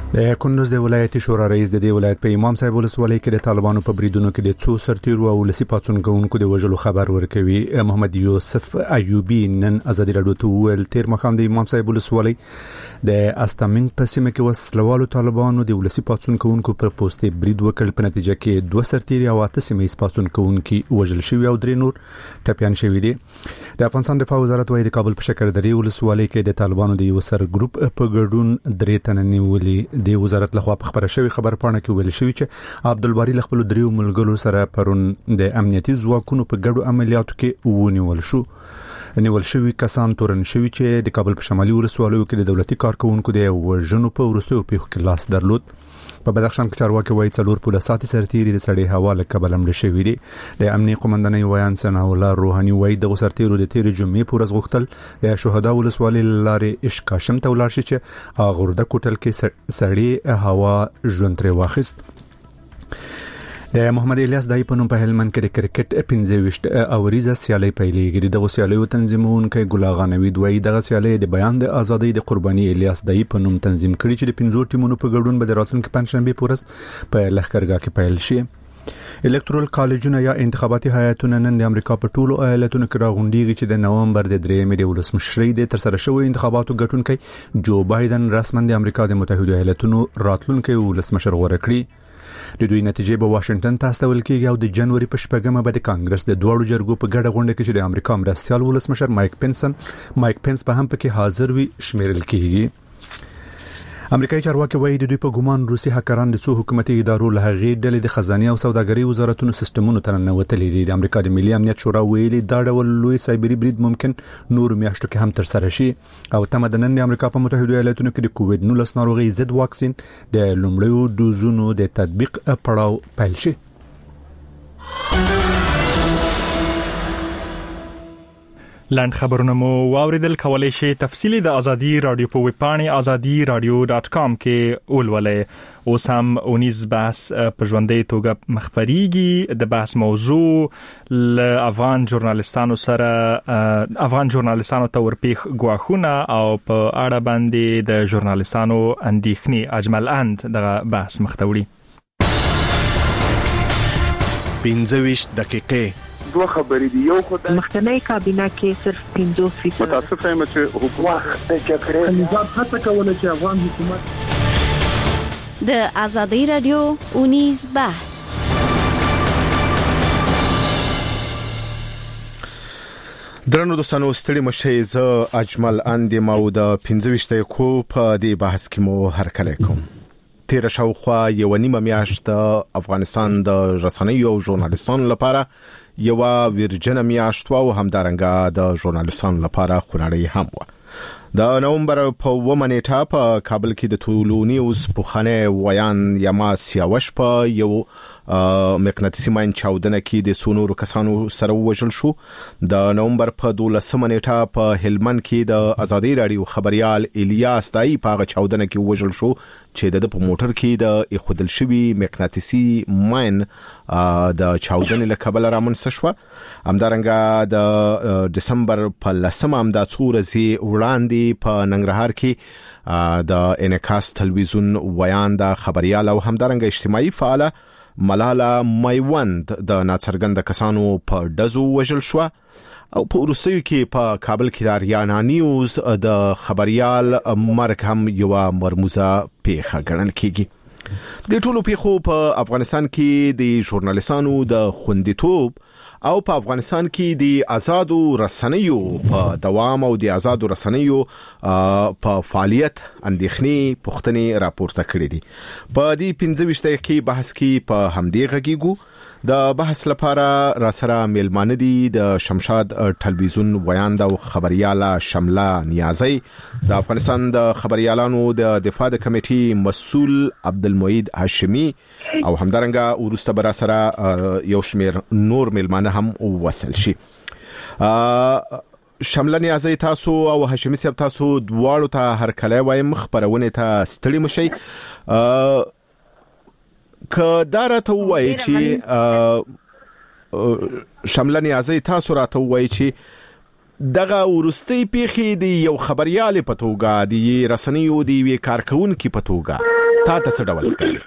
د کندوز د ولایت شورا رئیس د ولایت په امام صاحب ولسوالۍ کې د طالبانو په بریدونو کې د څو سرتیرو او لسی پاتون کوونکو د وژلو خبر ورکوي. محمد یوسف ایوبی نن ازادي راډیو ته ویل تیر مخام د امام صاحب ولسوالۍ د استامنګ په سیمه کې وسلوالو طالبانو د لسی پاتون کوونکو پر پوسټ برید وکړ. په نتیجه کې 2 سرتیري او 8 سیمه پاتون کوونکي وژل شوی او 3 نور ټپيان شوی دي. د افغانستان دفاع وزارت وايي د کابل په شکردري ولسوالۍ کې د طالبانو د یو سر ګروپ په ګډون 3 تنه نیولې. د وزارت لخوا په خبره شوی خبرپاڼه کې ویل شوی چې عبدالباری لخپل دریو ملګرو سره پرون د امنیتي ځواکونو په ګډو عملیاتو کې ونیول شو. نیول شوی کسان تورن شوی چې د کابل په شمالي ولسوالیو کې د دولتي کارکونکو د وژنو په ورستیو پیښو کې لاس درلود. په بدخشان کې چارواکي وایي 4 پولیسات سرتیري د سړي حواله کبل امر شوی دي. د امنیتي قومندانۍ ویان ثنا الله روحاني وایي د سرتیرو د تیر جمعې پورز غوښتل د شهدا ولسوالۍ لارې اشکاشم ته ولاړ شي چې غورده کوټل کې سړي هوا ژوند تر واخیست. د محمد الیاس دای په نوم په هلمند کې د کرکټ 15 اوریزه سیالي پیلېږي. د سیالیو تنظیمونکو ګلاغانوي دوی د سیالي د بیان د ازادۍ د قرباني الیاس دای په نوم تنظیم کړي چې د 15 ټیمونو په ګډون به د راتلونکي پنځشنبه پورز په لښکرګاه کې پیل شي. الکترال کالجونه یا انتخاباتي هیئتونه نن د امریکا په ټولو ایالتونو کې راغونډيږي چې د نومبر د 3 د ولسمشرۍ د ترسره شوی انتخاباتو ګټونکي جو بایدن رسماً د امریکا د متحده ایالاتونو راتلونکي ولسمشر غوړه کړی. د دوی نتیجې به واشنگټن ته استول کېږي او د جنوري په 8مه به د کانګرس د دوړو جرګو په ګډه غونډه کې چې د امریکا مرستيال ولسمشر مایک پنس په هم پکې حاضر وي شمیرل کېږي. امریکایي چارواکي وایي د دوی په ګومان روسي هکران د څو حکومتي ادارو له هغې ډلې د خزانه او سوداګرۍ وزارتونو سیستمونو ته ننوتلي دي. د امریکا د ملي امنیت شورا ویلي دا ډول لوی سایبري برید ممکن نور میاشتو کې هم تر سره شي او تمه د نن د امریکا په متحده ایالاتونو کې د کووډ-19 ناروغي ضد واکسین د لومړیو دوزونو د تطبیق پړاو پیل شي. لاند خبرونه مو واوریدل. کولای شئ تفصیلی د ازادي رادیو په ویب پاڼه azadiradio.com کې ولولئ. اوس هم اونیز بحث په ژوندۍ توګه مخبريږي. د بحث موضوع ل افغان ژورنالستانو ته ورپیخ غواخونه او په اړه باندې د ژورنالستانو اندېښنې اجمل اند دغه بحث مختوړي. 15 دقیقې دوه خبرې دي. یو خدای مخکنی کابینه کې صرف 50% متاسفه یم چې حکومت د جګړې نظام هڅه کوله چې افغان حکومت د ازادي رادیو اونیز بحث. درنو دوستانو ستړي مشه ز اجمل اندې مو د 15 دقیقو په دې بحث کې مو هرکلی کوم. تیر شاوخوا یو نیمه میاشت افغانستان د رسنیو او ژورنالستانو لپاره یو ورجنه میاشت او همدارنګه د ژورنالستانو لپاره خونړی هم و. د نومبر په 1 نیټه په کابل کې د ټولو نیوز په خانه ویان یما سیاوش په یو مقناطیسي ماین چاودنه کې د سونورو کسانو سره وژل شو. د نومبر په 12 نیټه په هلمند کې د ازادي رادیو خبريال الیاس دای په چاودنه کې وژل شو چې د په موټر کې د اخودل شوی مقناطیسي ماین د چاودنې له کبل رامنځته شو. همدارنګه د دسمبر په 10 د څورزي وړاندې په ننګرهار کې د انعکاس تلویزیون ویان د خبريال او همدارنګه اجتماعي فعال ملاله میوند د ناڅرګند کسانو په دزو وژل شو او په روسیو کې په کابل کې د اریانا نیوز د خبريال مرګ هم یو مرموزه پیښه ګڼل کیږي. د ټولو پیښو په افغانستان کې د ژورنالستانو د خوندیتوب او په افغانستان کې د آزادو رسنیو په دوام او د آزادو رسنیو په فعالیت اندېښنې پوښتنې راپورته کړې دي. په دې 15 دقیقې بحث کې په همدې غږیږو. د بحث لپاره را سره میلمانه دي د شمشاد ټلویزیون ویاند او خبرياله شمله نیازی، د افغانستان د خبريالانو د دفاع د کمیټې مسؤل عبدالمعید هاشمی او همدارنګه ورسته بر سره یو شمیر نور میلمانه هم وصل شي. شمله نیازی تاسو او هاشمی صاحب تاسو دواړو ته هر کله وایم خبرونه ته ستړي مشي. که دارته وای چې شمله نیازی تاسو راته وای چې دغه ورستي پیخي دی یو خبريال په توګه دی رسنیو دی وی کارکون کی په توګه تا څه ډول ښکاري؟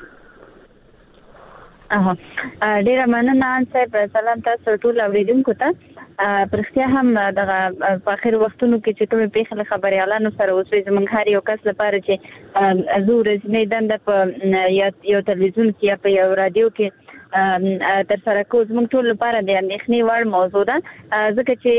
ډیره مننه صاحب. سلام تاسو ټول اوریدونکو ته. پرختیا هم د اخر وختونو کې چې کومه پیښه خبريالانو سره اوسې زمونږ هر یو کس لپاره چې زور رسنۍ دنده په یو تلویزیون کې یا په یو رادیو کې تر سره کوز موږ ټول لپاره د اندېښنې وړ موضوع ده، ځکه چې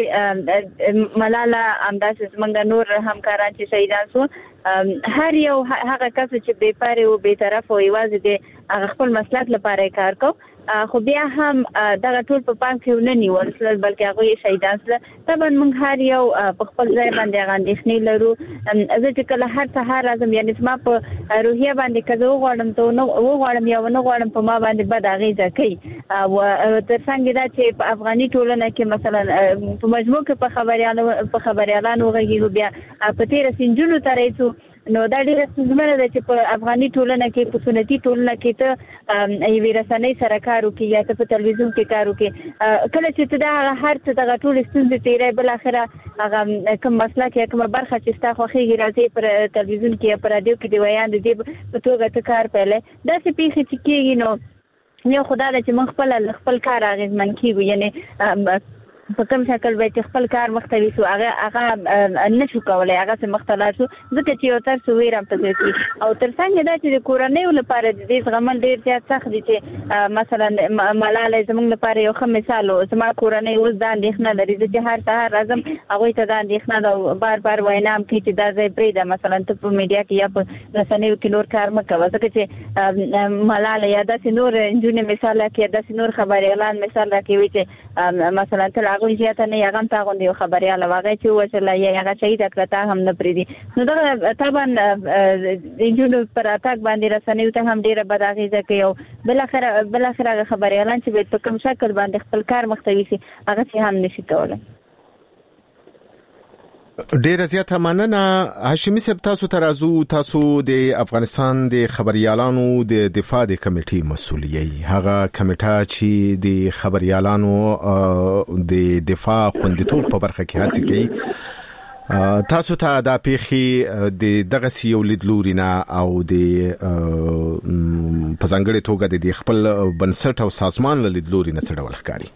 ملاله همداسې زموږ نور همکاران چې شهیدان شو، هر یو هغه کس چې بې پاره او بې طرف او یوازې د خپل مسلک لپاره کار کو، خو بیا هم دغه ټول په پام کې نه نیول شول، بلکې هغه شهیدان شول. طبعا موږ هر یو په خپل ځای باندې اندېښنې لرو. زه چې کله هر سهار راځم، یعنی ما په روحیه باندې کزه وغواړم ته نو وغواړم یا نه غواړم، په ما باندې بد اغیزه کوي. او تر څنګه دا چې په افغاني ټولنه کې مثلا په مجموع کې په خبريالانو غږیږي، بیا په تیر سنجونو ترېڅو، نو دا ډیره ستونزمنه ده چې په افغاني ټولنه کې په سنتي ټولنه کې ته یوې رسنۍ سره کار وکړي یا ته په تلویزیون کې کار وکړي. کله چې ته دا هر څه دغه ټول ستونزې تیرې، بل اخره هغه کوم مسله کې کومه برخه چې ستا خوښیږي راځي پر تلویزیون کې یا پر رادیو کې دی ویان دي په توګه ته کار پیلې. دا چې پیښې چې کېږي، نو یو خدای دې چې موږ خپل کار اغېزمن کیږو، یعنی په کوم شکل به خپل کار مختوي سو هغه نشو کولای، هغه څه مختلف شو، ځکه چې یو تر څو ویرم ته دي. او تر څنګه دا چې د کورنۍ لپاره د دې غمل ډیر زیات سخت دي، چې مثلا ملاله زموږ لپاره یو ښه مثال و. زما کورنۍ اوس دا اندېښنه لري چې هر سهار راځم هغه ته دا اندېښنه ده، بار وینام کې چې دا ځای پرې ده، مثلا ته په میډیا کې یا په رسنیو کې نور کار مکوه، ځکه چې ملاله یا داسې نور انجونې مثال کې داسې نور خبريالان مثال راکوي چې مثلا ته هغه زیاته نه یغم تا غوندي خبرياله واغې چې وشله یا هغه شهید کړه هم نه پریدي. نو دا طبعا انجونو پر اتاک باندې رسنیو ته هم ډیره بد اغیزه کوي، او بل اخر خبريالان چې په کوم شکل باندې خپل کار مختوي سي هغه هم نشي کولای. ډیره زیاته مننه هاشمي صاحب. تاسو د افغانستان د خبريالانو د دفاع د کمیټې مسؤل یې، هغه کمیټه چې د خبريالانو د دفاع خوندیتوب په برخه کې هڅه کوي. تاسو ته دا پیښې د دغه یو لیدلوري نه او د په ځانګړي توګه د خپل بنسټ او سازمان لیدلوري نه څه ډول ښکاري؟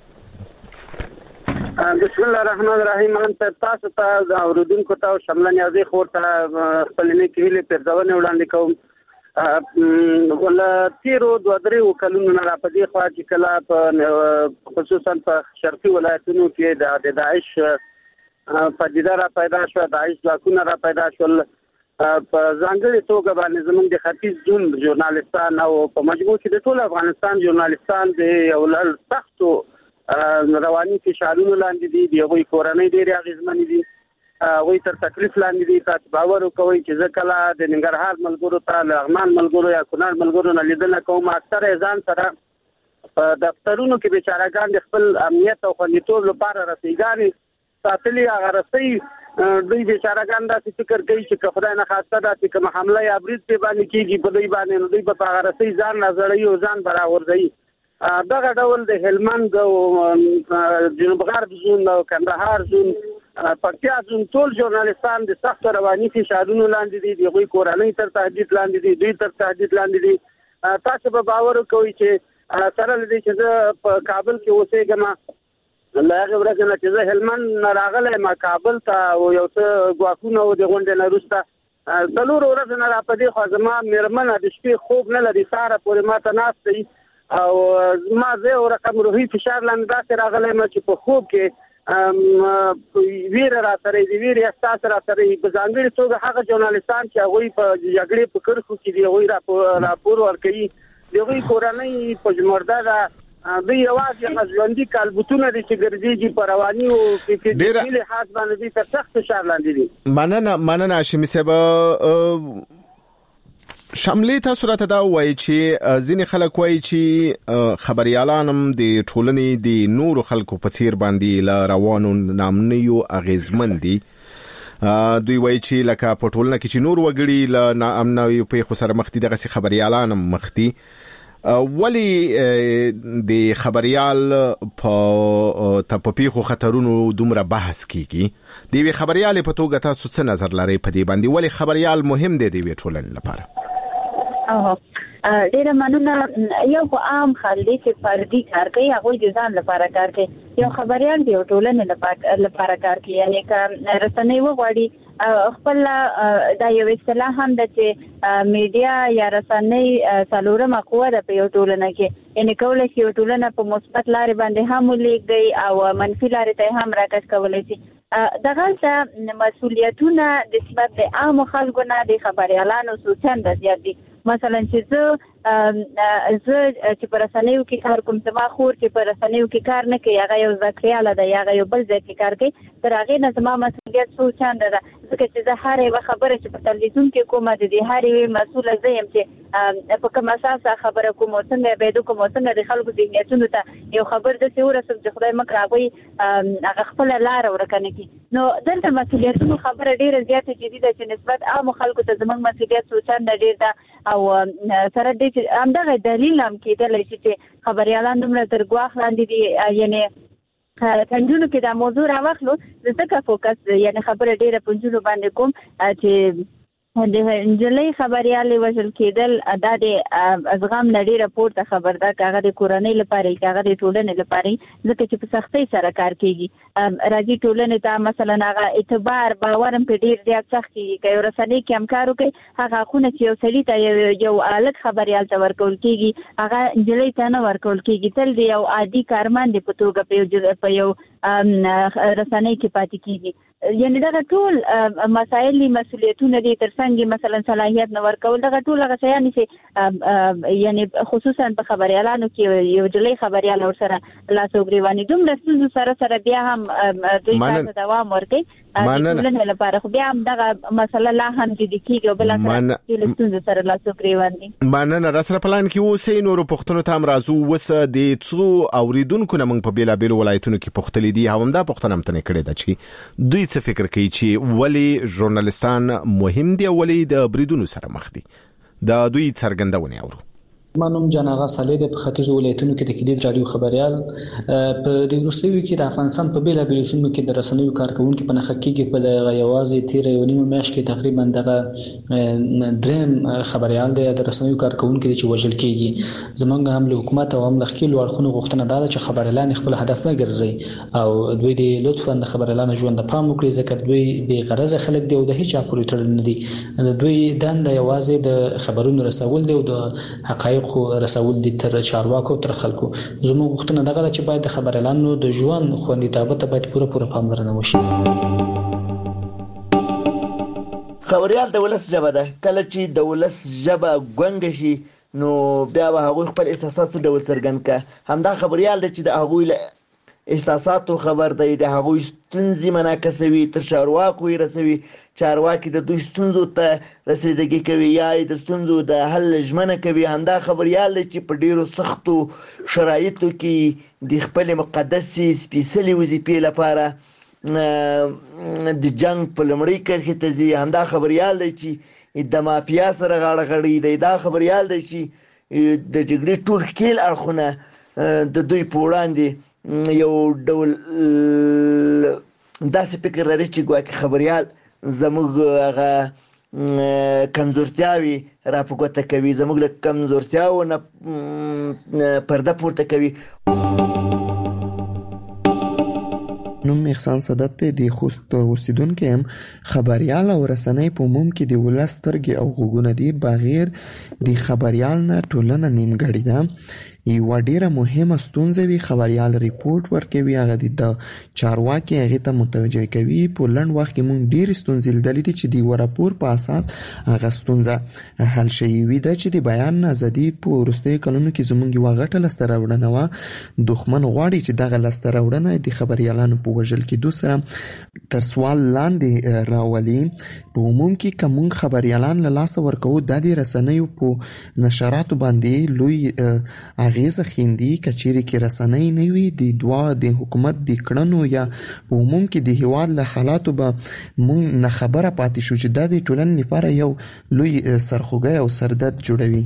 بسم الله الرحمن الرحیم. تاسو ته د اوریدونکو ته شامل نیازي خورته خپلې کېلې پرځونه وړاندې کوم. ولا تیرو 2-3 کلونو نه راپدې خوا چې کله په خصوصا په شرقي ولایتونو کې د داعش پدیده را پیدا شو، داعش ځواکونه را پیدا شول. په ځانګړي توګه باندې زموږ د ختیځ زون ژورنالیستان او په مجموع کې د ټول افغانستان ژورنالیستان د یو لړ سختو رواني فشارونو لاندې دي، د هغوی کورنۍ ډېرې اغېزمنې دي، هغوی تر تکلیف لاندې دي. تاسو باور وکوئ چې زه کله د ننګرهار ملګرو ته، لغمان ملګرو یا کونړ ملګرو نه لیدنه کوم، اکثره ځان سره په دفترونو کې بیچارهګان د خپل امنیت او خوندیتوب لپاره رسیګانې ساتلي. هغه رسۍ دوی بیچارهګان داسې فکر کوي چې که خدای نه خواسته داسې کومه حمله یا برید پرې باندې کېږي په دوی باندې، نو دوی به په هغه رسۍ ځان راځړوي او ځان به راغورځوي. دغه ډول د هلمند او جنوب غرب زون او کندهار زون، پکتیا زون، ټول ژورنالیستان د سخت رواني فشارونو لاندې دي، د غوي کورنۍ تر تهدید لاندې دي، دوی تر تهدید لاندې دي. تاسو به باور وکوئ چې سره لدې چې زه په کابل کې اوسېږم، لا هغه ورځ نه چې زه هلمند راغلی ما کابل ته او یو څه ګواښونه و د غونډې نه وروسته 4 ورځې نه راپدې خوا زما مېرمنه د شپې خوب نه لري، سهاره پورې ما ته ناسته وي او ما زه یو رقم روحي فشار لاندې داسې راغلی یم چې په خوب کې ویره را سره دي، ویره احساس را سره دي. په ځانګړي توګه هغه ژورنالیستان چې هغوی په جګړې په کرښو کې دي، هغوی راپور ورکوي، د هغوی کورنۍ په جمرده ده، دوی یوازې ژوندي کالبوتونه دي چې ګرځېږي په رواني او فزیکي لحاظ باندې دي تر سخت فشار لاندې دي. مننه هاشمي صاحب. شاملې تاسو راته دا وایي چې ځینې خلک وایي چې خبريالانم د ټولنې د نورو خلکو په څیر باندې لا روانو نامنیو اغیزمن دي. دوی وایي چې لکه په ټولنه کې چې نور وګړي لا نامنیو په خو سره مخ دي، دغه خبريالانم مخ دي. ولی د خبريال په تپپیخو خطرونو دومره بحث کیږي؟ د وی خبريال په توګه تاسو څه نظر لرئ په دې باندې؟ ولی خبريال مهم دی د وی ټولنې لپاره؟ ډیره مننه. یو عام خلک چې فردي کار کوي هغه د ځان لپاره کار کوي، یو خبريال دی ټولنې لپاره کار کوي. یعنی که رسنۍ وغواړي خپل دا یو اصطلاح هم د چې میډیا یا رسنۍ څلورمه قوه ده په یو ټولنه کې، یعنی کولای شي یو ټولنه په مثبت لارې باندې هم ولېږدي او منفي لارې ته هم راکش کولای شي. دغه مسؤلیتونه د نسبت د عام خلکو نه د خبريالانو سوچند زیات دي. مثلا چې زه چې پر رسنیو کې کار کوم، زما خور چې پر رسنیو کې کار نه کوي، هغه یو ذکریاله ده یا هغه یو بل ځای کې کار کوي، تر هغې نه زما مسؤلیت څو چنده ده، ځکه چې زه هر یوه خبره چې په تلویزیون کې کومه د دې هر یوې مسؤله زه یم چې په کوم اساس خبره کوم او څنګه یې باید وکړم او څنګه د خلکو ذهنیتونو ته یو خبر داسې ورسوم چې خدای مکړه هغوی هغه خپله لاره ورکه نه کړي. نو دلته مسؤلیتونو خبره ډېره زیاته جدي ده چې نسبت عامو خلکو ته زموږ مسؤلیت څو چنده ډېر ده، او سره دې چې همدغه دلیل هم کېدلی شي چې خبریالان دومره تر ګواښ لاندې دي. یعنې پنجونو کې دا موضوع راواخلو، زه ځکه فوکس یعنې خبره ډېره پنجونو باندې کوم چې د نجلۍ خبریالې وژل کېدل دا د زغم نه ډېره پورته خبر ده، که هغه د کورنۍ لپاره که هغه د ټولنې لپاره، ځکه چې په سختۍ سره کار کېږي. راځي ټولنې ته مثلا هغه اعتبار باور هم پرې ډېر زیات سخت کېږي. که یو رسنۍ کې هم کار وکړي، هغه حقونه چې یو سړي ته یو هلک خبریال ته ورکول کېږي هغه نجلۍ ته نه ورکول کېږي، تل د یو عادي کارمند په توګه په یو رسنۍ کې پاتې کېږي. یعنې دغه ټول مسایل مسؤلیتونه دي، تر څنګ مثلا صلاحیت نه ورکول، دغه ټول هغه شیان چې یعنې خصوصا په خبریالانو کې یو جلۍ خبریال ورسره لاس او ګریواني دومره ستونزو سره بیا هم دوی ته دوام ورکوي ټولنې لپاره، خو بیا هم دغه مسله لا هم جدي کېږي او بلاخره له ستونزو سره لاس او ګریوان دي. مننه. راسره پلان کې اوسئ. نورو پوښتنو ته هم راځو. اوس د څو اوریدونکو نه موږ په بېلابېلو ولایتونو کې پوښتلي دي، همدا پوښتنه هم ترې کړې ده چې دوی څه فکر کوي چې ولې ژورنالستان مهم دي او ولې د بریدونو سره مخ دي. دا دوی څرګندونه اورو. منم جان آغا صالح د ختیځ ولایتونو کې د کلیدي رادیو خبريال په د روسیې کې د افغانستان په بیلا بیل سیمو کې د رسنیو کارکونکو په نخښه کې په دغه یوازې تیر یو نیم میاشت کې تقریبا دغه دریم خبريال د رسنیو کارکونکو چې وژل کېږي. زمونږ هم له حکومت او هم له خپل ورخونو غوښتنه ده چې خبريالان خپل هدف نه ګرځي او دوی د لطفا د خبريالانو ژوند ته پام وکړي، ځکه دوی بې غرضه خلک دي او د هیڅ چا پورې تړل نه دي. دوی دنده یوازې د خبرونو رسول دي او د حقایق رسول دي تر چارواکو تر خلکو. زموږ غوښتنه دغه چې باید د خبريالانو د ژوند خوندیتابه ته باید پوره پاملرنه وشي. خبريال د ولس ژبه ده، کله چې د ولس ژبه ګونګه شي نو بیا به هغوی خپل احساسات څه ډول څرګند کړه. همدا خبريال دی چې د هغوی له احساساتو خبر دی، د هغوی ستونزې منعکسوي، تر چارواکو یې رسوي، چارواکي د دوی ستونزو ته رسیدګي کوي یا د ستونزو د حل ژمنه کوي. همدا خبريال دی چې په ډیرو سختو شرایطو کې د خپل مقدسې سپېڅلې وظیفې لپاره د جنگ په لومړۍ کرښې ته ځي. همدا خبريال دی چې د مافیا سره غاړه غړي دی. دا خبريال دی چې د جګړې ټول ښکیل اړخونه د دوی په وړاندې یو ډول داسې فکر لري چې ګواکې خبريال زموږ هغه کمزورتیاوې را په ګوته کوي، زموږ له کمزورتیاو نه پرده پورته کوي. نوم احسان صدت د خوست اوسیدونکو هم خبريال او رسنۍ په عموم کې د ولس سترګې او غوږونه دي. بغیر د خبريال نه ټولنه نیمګړې ده. یو ډیره مهمه ستونزه وی خبريال ریپورت ورکوي، هغه د چارواکي هغه ته متوجه کوي. په لنډ وخت کې مونږ ډیر ستونزې لیدلې دي چې د راپور په اساس هغه ستونزه حل شوی وي. د چې د بیان ازادي په وروستیو کلونو کې زموږ یو غټه لسته راوړنه و. دښمن غواړي چې دغه لسته راوړنه د خبريالانو په وژل کېدو سره تر سوال لاندې راولي. په عموم کې کوم خبريالان له لاس ورکو د رسنیو په نشراتو باندې لوی اغیزه خیندي. کچېرې کې رسنۍ نه وي د دوا د حکومت د کړنو یا په عموم کې د هیواد له حالاتو به مونږ نه خبره پاتې شو چې دا د ټولنې لپاره یو لوی سرخوږی او سردرد جوړوي.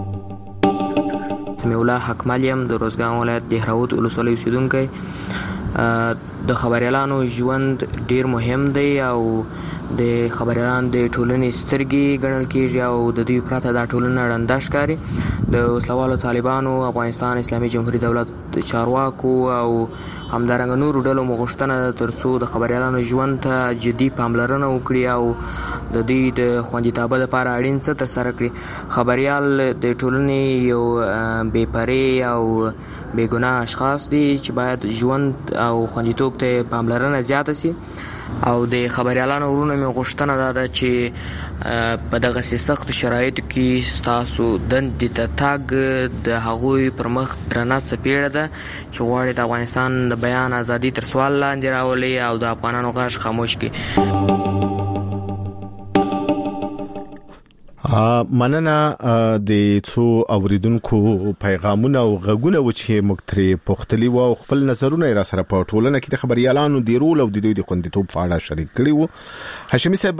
سمیع الله حکمالیم د روزګان ولایت دهراوت ولسوالۍ اوسیدونکی. د خبريالانو ژوند ډیر مهم دی او د خبريالان د ټولنې سترګې ګڼل کېږي او د دوی پرته دا ټولنه ړنده ښکاري. د وسلوالو طالبانو، افغانستان اسلامي جمهوریت دولت چارواکو او همدارنګه نورو ډلو مغوښتنه ترڅو د خبريالانو ژوند ته جدي پاملرنه وکړي او د دوی د خوندیتوب لپاره اړین څه ترسره کړي. خبريال د ټولنې یو بې پرې او بې ګناه اشخاص دي چې باید ژوند او خوندیتوب ته پاملرنه زیاته سي. او د خبريالانو ورونو مې غوښتنه ده چې په دغه سخت شرایطو کې تاسو دندې ته تاګ د هغوی پر مخ درنه سپیړه ده چې غواړي د افغانستان د بیان ازادي تر سوال لاندې راولي او د افغانانو غږ خاموش کړي. مننه د څو اوریدونکو پیغامونه او غږونه و چې موږ ترې پوښتلي وو او خپل نظرونه را سره په ټولنه کې د خبريالانو د رول او د دوی د خوندیتوب په اړه شریک کړي وو. هاشمي صاحب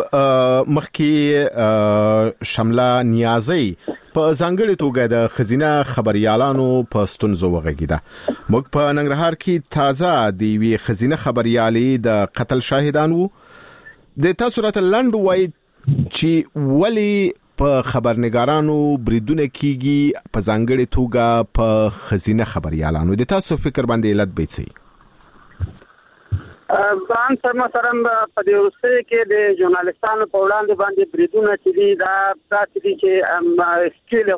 مخکې شمله نیازي په ځانګړي توګه د خزینه خبريالانو په ستونزو وغږیده. موږ په ننګرهار کې تازه د وی خزینه خبريالي د قتل شاهدان وو. د تاسو راته لاند وای چې ولی په خبرنګارانو بریدونه کیږي په ځانګړي توګه په خزینه خبريالانو. د تاسو فکر باندې علت به څه؟ ځان سره محترم په دې ورسته کې د ژورنالستانو په وړاندې باندې بریدونه چې دا تاسو چې سکیل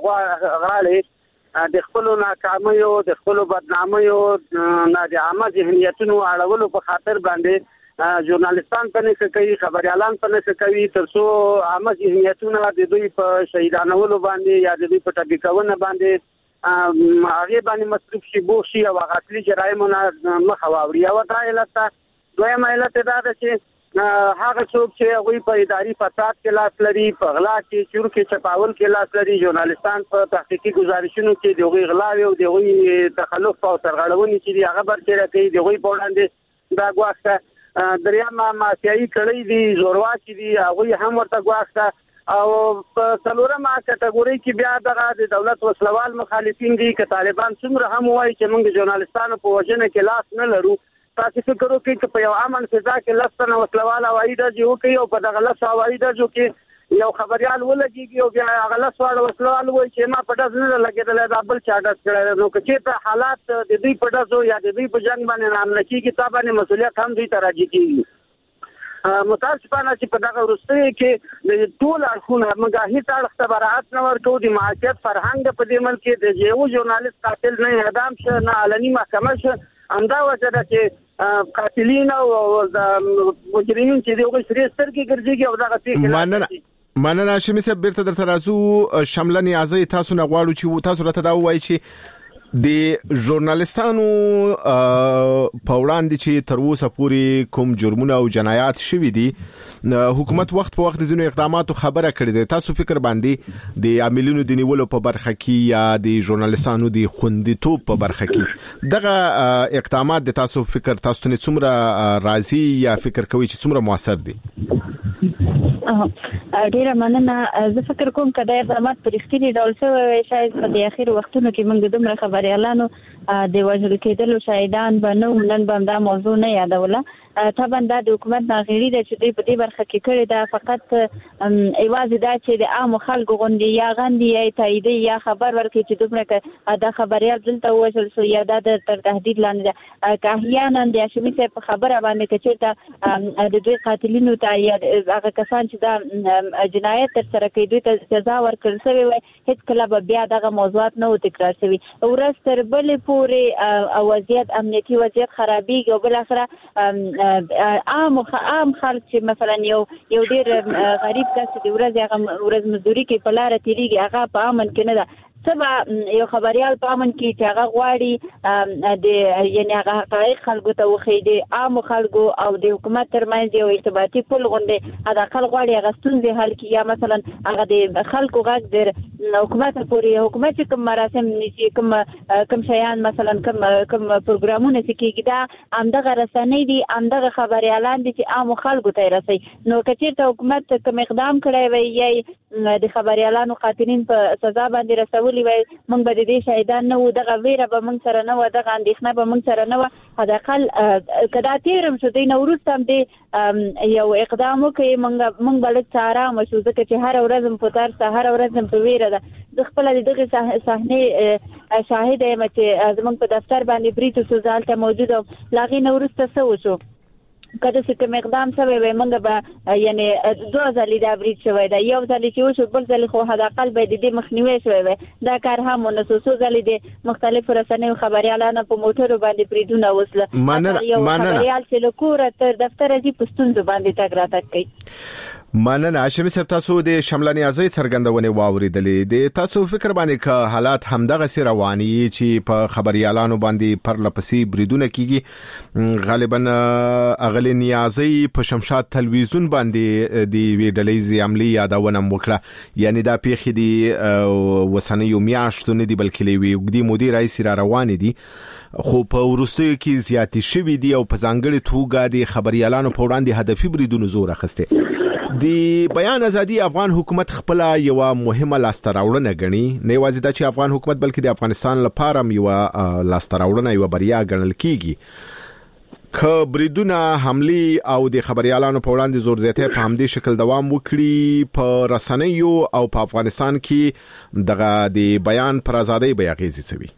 غواړي د خپل ناکامیو د خپل بدنامیو نه د عامه ذهنیتونو اړولو په خاطر باندې ژورنالستان په نشه کوي، خبريالان په نشه کوي ترڅو عامه ذهنیتونه د دوی په شهیدانولو باندې یا د دوی په ټاګکونه باندې هغه باندې مصرف شي بوشي او قتلي جرایمونه مخه واوري. او دا علت دویمه علت دا ده چې هغه څوک چې هغه په اداري فساد کې لاس لري، په غلا کې چور کې چپاول کې لاس لري، ژورنالستان په تحقیقي گزارشونو کې دغه غلاوي او دغه تخلف او سرغړونې چې هغه برچره کوي دغه په وړاندې دا ګواښه دریامه مافیایي کړی دي، زورواکي دي، هغه هم ورته ګواښه. او په څلورمه کټګوري کې بیا دغه د دولت وسلوال مخالفین دي چې طالبان څومره هم وایي چې موږ ژورنالستانو په وژنه کې لاس نه لرو. تاسو فکر وکړئ چې په یو امن فضا کې لسنه وسلوال او ایده جو کوي او په دغه لس او ایده جو کې یو خبريال ولګي او بیا هغه لس واړه وسلوال وایي چې ما په داس نه لګیدل دا بل چا داس کړی. نو چې ته حالات د دوی په داسو یا د دوی په جنگ باندې نام نکیږي تا باندې مسؤلیت هم دوی ته راځي کیږي. متاسفانه چې په دغه ورسته کې د ټول اړخونه مګاهي تاړخته برابر نه ورکو د معاشرت فرهنګ په دې ملک کې د یو ژورنالیست قاتل نه اعدام شه نه علني محکمه شه امدا وجه ده چې قاتلین او مجرمین چې دغه سریستر کې ګرځي او دغه څه مننه هاشمي صاحب بیرته درته راځو. شمله نیازي تاسو نه غواړو چې تاسو راته دا وایي چې د ژورنالستانو په وړاندې چې تر اوسه پورې کوم جرمونه او جنایات شوي دي حکومت وخت په وخت د ځینو اقداماتو خبره کړې ده. تاسو فکر باندې د عاملینو د نیولو په برخه کې یا د ژورنالستانو د خوندیتوب په برخه کې دغه اقدامات د تاسو فکر تاسو ته څومره راضي یا فکر کوي چې څومره موثر دي؟ ډیره مننه. زه فکر کوم کله اقدامات پر اختیاري ډول شوی شاید په د اخر وختونو کې موږ دومره خبريالانو د وژل کېدلو شاهدان به نو نن به دا موضوع نه یادوله. طبعا دا د حکومت ناغېړي ده چې دوی په دې برخه کې کړې ده. فقط ایوازې دا چې د عامو خلکو غوندې یا غندي یا تاییدي یا خبر ورکړي چې دومره دا خبريال دلته وژل شو یا دا تر تهدید لاندې ده. که احیانا د هاشمي صاحب په خبره باندې که چېرته د دوی قاتلینو ته یا هغه کسان چې دا جنایت ترسره کوي دوی ته سزا ورکړل شوې وای هېڅکله به بیا دغه موضوعات نه و تکرار شوي. ورځ تر بلې پورې وضعیت امنیتي وضعیت خرابېږي او بالاخره عام خلک چې مثلا یو ډیر غریب کس د ورځ مزدوري کې په لار تیریږي هغه په امن کې نه ده. سبا یو خبريال په امن کې چې هغه غواړي د یعنی هغه حقایق خلکو ته وښيي د عام خلکو او د حکومت ترمنځ یو ارتباطي پل غونډه هغه خلک غواړي هغه ستونزې حل کړي یا مثلا هغه د خلکو غږ د حکومت پورې حکومت کوم مراسم نشي کوم شیان مثلا کوم پروګرامونه چې کیږي دا همدغه رسنۍ دي همدغه خبريالان دي چې عام خلکو ته رسي نو کچېرته حکومت کوم اقدام کړی وي یا د خبريالانو قاتلین په سزا باندې رسولي وي موږ به د دې شهیدان نه و دغه ویره به موږ سره نه و دغه اندېښنه به موږ سره نه و حداقل کدا تیرم شو د نوروز هم دې یو اقدام وکړي موږ بل څاره مشو ځکه چې هر ورځ په تر هر ورځ په ویره ده د خپل دغه صحنه شاهد یم چې زموږ په دفتر باندې بریټو سوزالته موجود او لاغي نوروز ته وشو کله چې کوم اقدام شوی وي موږ به یعنی دوه ځلې دا بریټ شوی دا یو ځل چې وشو بل ځل خو حداقل به د دې مخنیوي شوی وي دا کار هم ونسوسو ځلې د مختلفو رسنیو خبريالانو په موټرو باندې بریډونه وسله خبريال چې له کوره تر دفتر ځي پښتون باندې تګ راتګ کوي مننه هاشمي صاحب تاسو د شملاني ازي څرګندونه واوریدلې د تاسو فکر باندې که حالات همدغه سي رواني چې په خبريالانو باندې پر لپسي بریدونه کیږي غالبا اغلی نیازي په شمشاد تلویزیون باندې د ویډلې عملی یادونه وکړه یعنی دا پیخي دي وسنیو میاشتونه دي بلکې لوي وګدي مدیر رئیس را روان دي خو په ورستیو کې زیاتې شوي دي او په ځانګړي توګه د خبريالانو په وړاندې هدفي بریدونو زور اخسته د بیان ازادي افغان حکومت خپل یو مهمه لاستراوړنه غني نه یوازې د افغان حکومت بلکې د افغانستان لپاره یو لاستراوړنه یو بریا ګڼل کیږي که بریدونه حمله او د خبريالانو په وړاندې زور زیاته په همدې شکل دوام وکړي په رسنیو او په افغانستان کې دغه د بیان پر ازادي بیاغیزي کوي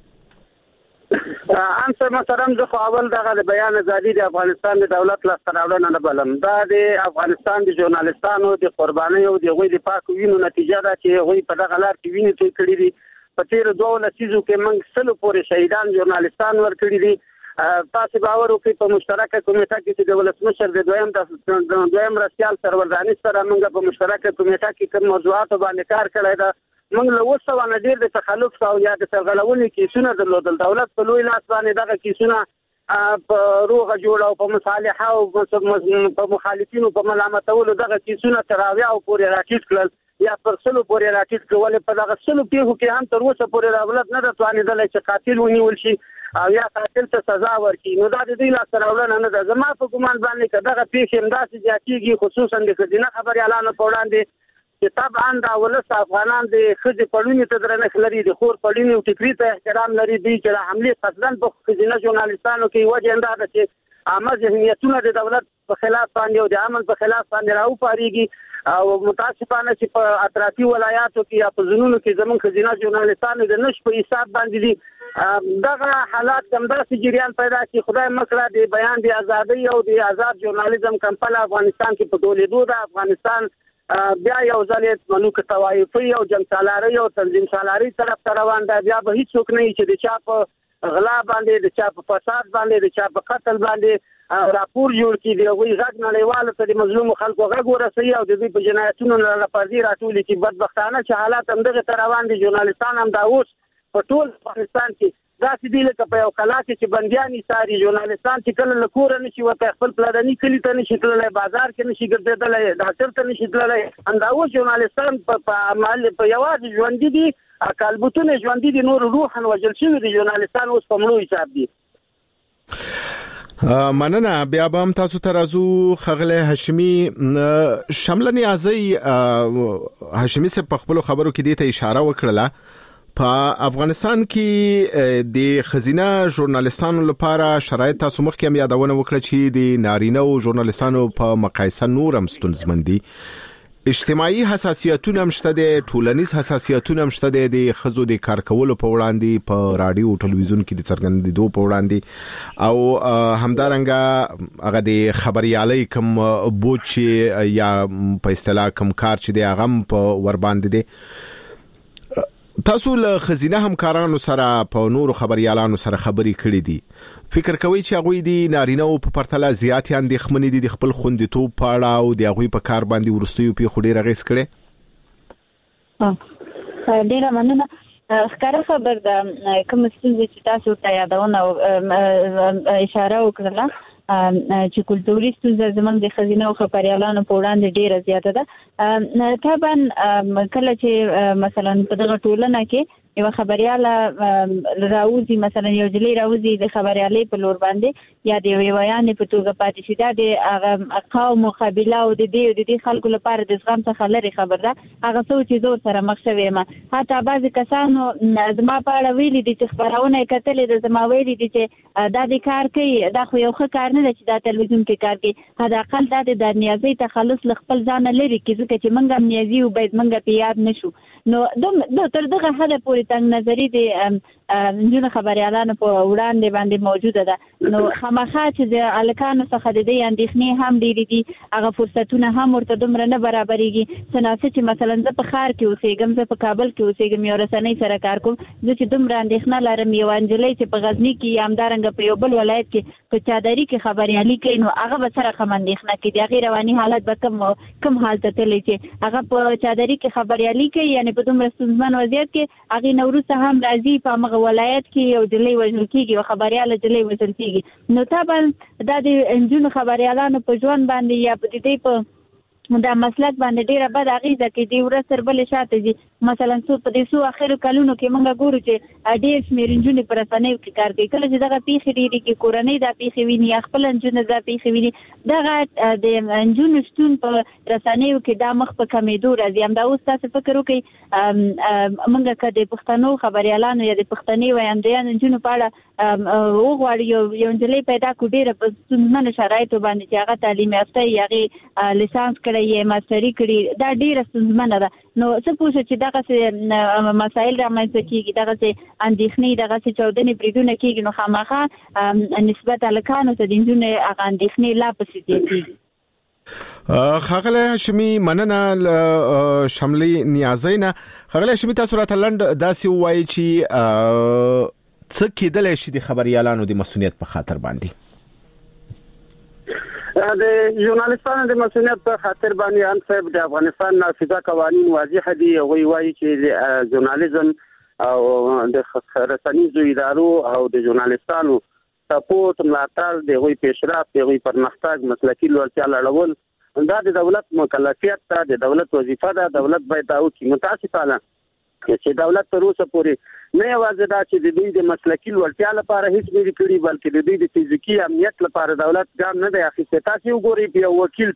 انسر محترم زه خو اول دغه د بیان ازادي د افغانستان د دولت لاستراوړنه نه بلم دا د افغانستان د ژورنالستانو د قربانۍ او د غوي د پاک وینو نتیجه ده چې غوي په دغه لار کې ویني توی کړی دي په تیر 2 لسیزو کې موږ سلو پورې شهیدان ژورنالستان ور کړی دي تاسو باور وکړئ په مشترکه کمیټه کې چې د ولسمشر د دویم رسیال سرورداني سره موږ په مشترکه کمیټه کې کوم موضوعات باندې کار کړی دا موږ له وسو نه ډیر د تخلف او یا د سرغړونې کیسونه درلودل دولت په لوی لاس باندې دغه کیسونه په روغه جوړه او په مصالحه او په مخالفینو په ملامتولو دغه کیسونه تراوی او پورې راټیټ کړل یا پر سلو پورې راټیټ کول په دغه سلو پیښو کې هم تر اوسه پورې دولت نه توانیدل چې قاتل ونیول شي او یا قاتل ته سزا ورکړي نو دا د دې لاستراوړنه نه ده زما په ګومان باندې کداغه پیښې همداسې زیاتېږي خصوصا د خزینه خبريالانو په وړاندې چې طبعا دا ولس افغانان د خځې پړونی ته درنښت لري د خور پړونی او ټیکری ته احترام لري دي چې حمله قصدن په خزینه ژورنالستانو کې وجه انده ده چې عامه ذهنیتونه د دولت په خلاف باندې او د امن په خلاف باندې راو پاریږي او متاسفانه چې په اطرافي ولایاتو کې یا په زونونو کې زمون خزینه ژورنالستانو د نش په حساب باندې دي دغه حالات همداسې جریان پیدا کړي خدای مکړه د بیان د ازادۍ او د آزاد ژورنالیزم کمپل افغانستان کې په ټولېدو د افغانستان بیا یو ځل منوک توایفي او جنگ سالاري او تنظیم سالاري طرف ته روان دی بیا به هیڅ څوک نه چې د چا په غلا باندې د چا په فساد باندې د چا په قتل باندې راپور جوړ کړي دی وی غږ نړیوال ته د مظلوم خلکو غږ ورسوي او د دې په جنایتونو لپاره راټول کی بدبختانه چې حالات هم دغه روان دي ژورنالستان هم دا اوس په ټول افغانستان کې دا چې دی لکه په یو کلا کې چې بنديان ساري ژورنالستان چې کله له کور نه شي وته خپل پلاني کلی ته نشي تللی بازار کې نشي ګرځېدلی ډاکټر ته نشي تللی اندا اوس ژورنالستان په عمل په یوازې ژوند دي اکالبتونه ژوند دي نور روحن وجل شوی دي ژورنالستان اوس په مړو حساب دي مننه بیا به هم تاسو ترازو خغله هاشمي شملني ازي هاشمي سے په خپل خبرو کې دې ته اشاره وکړه په افغانستان کې د خزینه ژورنالستانو لپاره شرایط تاسو مخکې هم یادونه وکړه چې د نارینه او ژورنالستانو په مقایسه نور هم ستونزمن دي اجتماعي حساسیتونه مشته دي ټولنیز حساسیتونه مشته دي د خزو د کار کولو په وړاندې په رادیو او ټلویزیون کې د څرګندېدو په وړاندې او همدارنګه هغه د خبريالۍ کم بوچ یا په اصطلاح کم کار چې د هغه په ور باندې دي تاسو له خزینه همکارانو سره په نورو خبريالانو سره خبري کړې دي فکر کوئ چې هغه دي نارینه او په پرتله زیات اندېښمنې دي د خپل خوندیتوب په اړه او د هغه په کار باندې ورستیو په خوري رغیس کړي ډیره مننه ښکاره خبر ده کوم څه چې تاسو ته یادونه اشاره وکړه چې کلتوري ستونزه زموږ د خزینه او خبريالانو په وړاندې ډیره زیاته ده. طبعا کله چې مثلا په دغه ټولنه کې یو خبرياله راوځي، مثلا یو جلی راوځي د خبريالۍ په لور باندې یا د ویویان په توګه پاتې شي، دا د قوم او قبيله او د دې خلکو لپاره د زغم څخه لري خبر ده. هغه څه چې زور سره مخ شوی ما حتی بعضی کسانو زما په اړه ویلي دي چې خبرونه کتلې د زما ویلي دي چې دا د کار کوي، دا خو یو ښه کار نه دی چې دا تلویزیون کې کار کوي. حتی اقل دا د نیازي تخلص ل خپل ځان لري کې ځکه چې منګه نیازي او باید منګه په یاد نشو. نو تر دغه حد پورې تنګ نظری د جن خبريالانو په وړاندې باندې موجوده ده. نو خامخا چې د الکانو څخه د دې اندېښنې هم ډېرې دي، هغه فرصتونه هم ورته دومره نه برابرېږي. څنګه چې مثلا زه په ښار کې اوسېږم، زه په کابل کې اوسېږم، یو رسنۍ سره کار کوم، زه چې دومره اندېښنه لرم یو انجلۍ چې په غزني کې یا همدارنګه په یو بل ولایت کې په چادري کې خبريالي کوي، نو هغه به سره کوم اندېښنه کوي د هغې رواني حالت به کم حال ته تللی چې هغه په چادري کې خبريالي کوي، یعنې په دومره ستونزمن وضعیت کې هغې نه وروسته هم راځي په همغه ولایت کې یو جلی وژل کېږي، یو خبرياله جلی وژل کېږي. نو طبعا دا د نجونو خبريالانو په ژوند باندې یا په دې په دا مسلک باندې ډیره بد اغیزه کوي. دی ورځ تر بلې شاته دي. مثلا په دې څو اخرو کلونو کې موږ ګورو چې ډېر شمېر نجونې په رسنیو کې کار کوي. کله چې دغه پیښې ډېرې کې کورنۍ دا پیښې ویني یا خپل نجونې دا پیښې ویني، دغه د نجونو شتون په رسنیو کې دا مخ په کمېدو راځي. همدا اوس تاسو فکر وکړئ موږ که د پښتنو خبريالانو یا د پښتني ویاندویانو نجونو په اړه وغواړو یو نجلۍ پیدا کړو ډېره په ستونزمنو شرایطو باندې چې هغه تعلیم یافته یې، هغې لیسانس کړی یې، ماسټري کړي، دا ډېره ستونزمنه ده. نو څه پوه شو چې دغسې مسایل رامنځته کېږي، دغسې اندېښنې، دغسې چاودنې بریدونه کېږي، نو خامخا نسبت هلکانو ته د نجونو هغه اندېښنې لا پسې زیاتېږي. ښاغلی هاشمي مننه شملي نیازینا. ښاغلی هاشمي تاسو راته لنډ داسې ووایي چې څه کېدلی شي د خبريالانو د مسؤلیت په خاطر باندې؟ د ژورنالستانو د مسؤلیت په خاطر باندې ان صاحب د افغانستان نافذه قوانین واضح دي. هغوی وایي چې ژورنالیزم او د رسنیزو ادارو او د ژورنالستانو سپورټ ملاتړ، د هغوی پیشرفت، د هغوی پرمختګ، مسلکي لوړتیا لوړول دا د دولت مکلفیت ده، د دولت وظیفه ده. دولت باید دا وکړي. متاسفانه چې دولت تر اوسه پورې نه یوازې دا چې د دوی د مسلکي لوړتیا لپاره هیڅ نه دي کړي، بلکې د دوی د فزیکي امنیت لپاره دولت ګام نه دی اخیستی. تاسو وګورئ په یو وکیل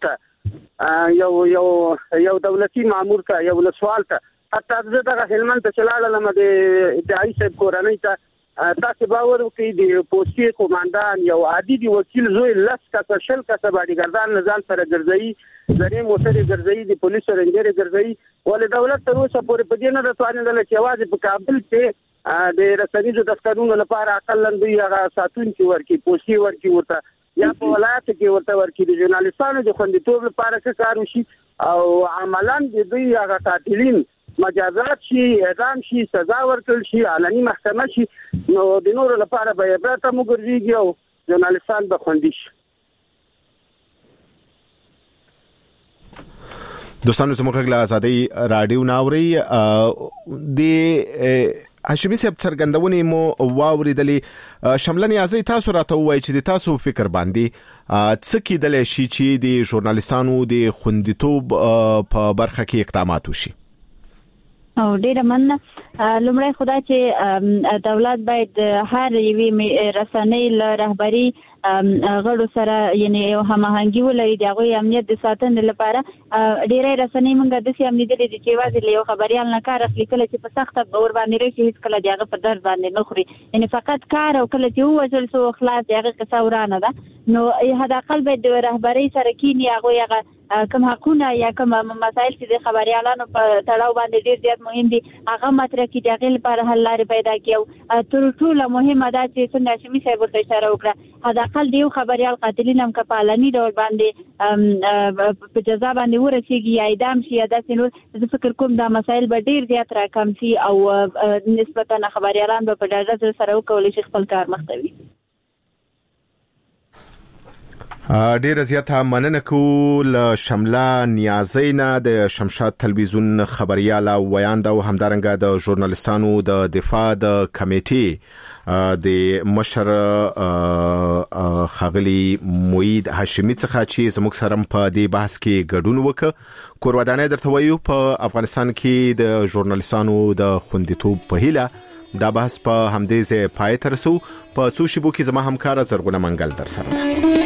ته، یو دولتي مامور ته، یو ولسوال ته، حتی زه دغه هلمند ته چې لاړم د ادعایي صاحب کورنۍ ته، تاسو باور وکړئ د پوستي قوماندان یو عادي دی وکیل زوی 10 کسه 20 کسه باډیګردان نزال سره ګرځي، زری موټر ګرځي، د پولیسو رنجر ګرځي. ولې دولت تر اوسه پورې په دې نه رسوانېدل چې یوازې په کابل کې د رسنیزو دفترونو لپاره اقل دوی هغه ساتونکي ورکړي، پوستي ورکړي ورته، یا په ولایت کې ورته ورکړي د ژورنالستانو د خوندیتوب لپاره څه کار وشي او عملاً د دوی هغه قاتلین مجازات شي، اعدام شي، سزا ورکړل شي، علني محکمه شي، نو د نورو لپاره به عبرت هم وګرځېږي او ژورنالستان به خوندي شي. دوستانو زموږ غږ له ازادۍ راډیو ناوري د هاشمي صاحب څرګندونې مو واوریدلې. شمله نیازی تاسو راته ووایي چې د تاسو فکر باندې څه کېدلی شي چې د ژورنالستانو د خوندیتوب په برخه کې اقدامات وشي؟ او ډیره مننه. لومړی خدای چې دولت باید هر یوې رسنۍ له رهبري غړو سره یعنی یو هماهنګي ولري د هغوی امنیت د ساتنې لپاره. ډیری رسنۍ موږ داسې هم لیدلې دي چې یوازې له یو خبریال نه کار اخلي، کله چې په سخته به ورباندې راشي هېڅکله د هغه په درد باندې نه خوري، یعنې فقط کار، او کله چې ووژل سو خلاص د هغې قصه ورانه ده. نو حداقل باید د رهبرۍ سره کیني، هغوی هغه کوم حقونه یا کوم مسایل چې د خبریالانو په تړاو باندې ډېر زیات مهم دي هغه مطرح کړي، د هغې لپاره حل لارې پیدا کړي. او تر ټوله مهمه دا چې څنګه هاشمي صاحب ورته اشاره وکړه، حداقل د یو خبریال قاتلین هم که په علني ډول باندې په جزا باندې ورسېږي یا اعدام شي یا داسې نور، زه فکر کوم دا مسایل به ډېر زیات راکم شي او نسبتا خبریالان به په ډاډه زړه سره وکولی شي خپل کار مخته وي. ډیر زیاته مننه کول شمله نیازینا د شمشاد تلویزیون خبريال او ویاند او همدارنګه د ژورنالستانو د دفاع د کمیټې د مشر خاغلی موید هاشمی څخه چې زموږ سره په دې بحث کې ګډون وکړ. کورودانه درته وایو په افغانستان کې د ژورنالستانو د خوندیتوب په هیله دا بحث په همدې ځای پای ته رسو. په څو شیبو کې زما همکار زرغونه منګل در سره